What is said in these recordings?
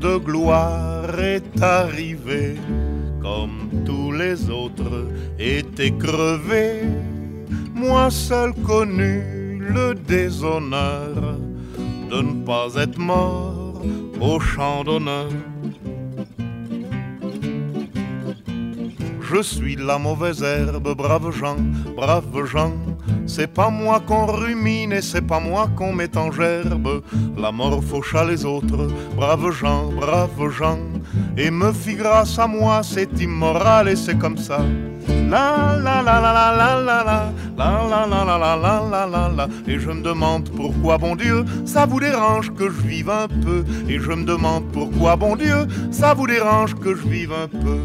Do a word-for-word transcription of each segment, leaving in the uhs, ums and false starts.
de gloire est arrivé, comme tous les autres étaient crevés. Moi seul connu le déshonneur de ne pas être mort au champ d'honneur. Je suis la mauvaise herbe, braves gens, braves gens. C'est pas moi qu'on rumine et c'est pas moi qu'on met en gerbe. La mort faucha les autres, braves gens, braves gens. Et me fit grâce à moi, c'est immoral et c'est comme ça. La la la la la la la la la la la la la la la la la. Et je me demande pourquoi, bon Dieu, ça vous dérange que je vive un peu. Et je me demande pourquoi, bon Dieu, ça vous dérange que je vive un peu.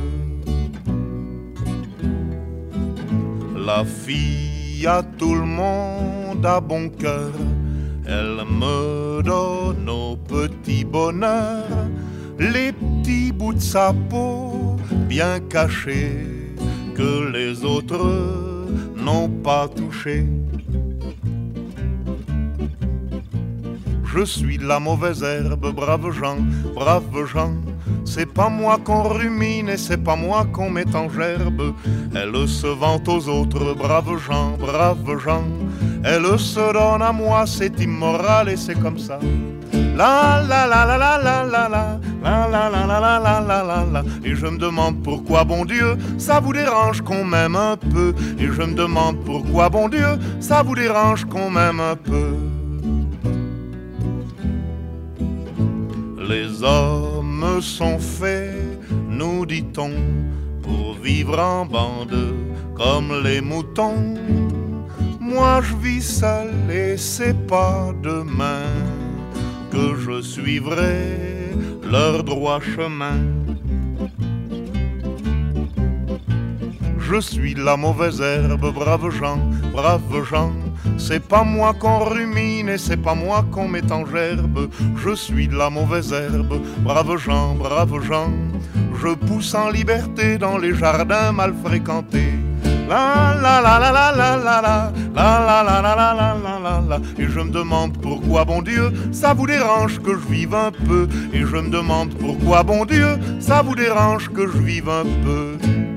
La fille à tout le monde a bon cœur, elle me donne au petit bonheur les petits bouts de sa peau bien cachés que les autres n'ont pas touchés. Je suis la mauvaise herbe, braves gens, braves gens. C'est pas moi qu'on rumine et c'est pas moi qu'on met en gerbe. Elle se vante aux autres, braves gens, braves gens. Elle se donne à moi, c'est immoral et c'est comme ça. La la la la la la la la la la la la la la la la la. Et je me demande pourquoi, bon Dieu, ça vous dérange qu'on m'aime un peu. Et je me demande pourquoi, bon Dieu, ça vous dérange qu'on m'aime un peu. Les hommes sont faits, nous dit-on, pour vivre en bande comme les moutons. Moi je vis seul et c'est pas demain que je suivrai leur droit chemin. Je suis la mauvaise herbe, braves gens, braves gens. C'est pas moi qu'on rumine et c'est pas moi qu'on met en gerbe. Je suis la mauvaise herbe, braves gens, braves gens. Je pousse en liberté dans les jardins mal fréquentés. La la la la la la la la la la la la la la la la la. Et je me demande pourquoi, bon Dieu, ça vous dérange que je vive un peu. Et je me demande pourquoi, bon Dieu, ça vous dérange que je vive un peu.